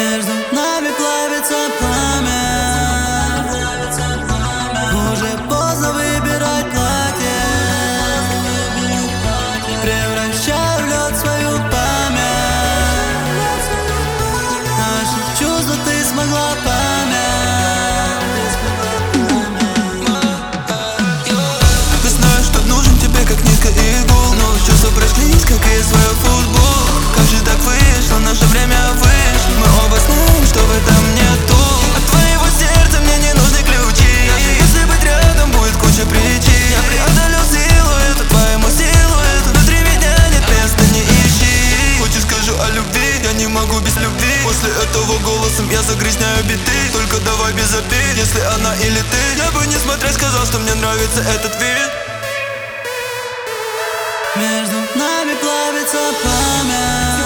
Между нами плавится пламя. Уже поздно выбирать платье. Превращаю в лед свою память. Наши чувства ты смогла помять. Ты знаешь, что нужен тебе как нитка и иглу. Но чувства прошлись, как и свой футбол. Как же так вышло, наше время вышло. Мы оба знаем, что в этом нету. От твоего сердца мне не нужны ключи. Если быть рядом, будет куча причин. Я преодолел силуэт, твоему силуэту. Внутри меня нет места, не ищи. Хочешь, скажу о любви, я не могу без любви. После этого голосом я загрязняю биты. Только давай без обид, если она или ты. Я бы несмотря сказал, что мне нравится этот вид. Между нами плавится пламя.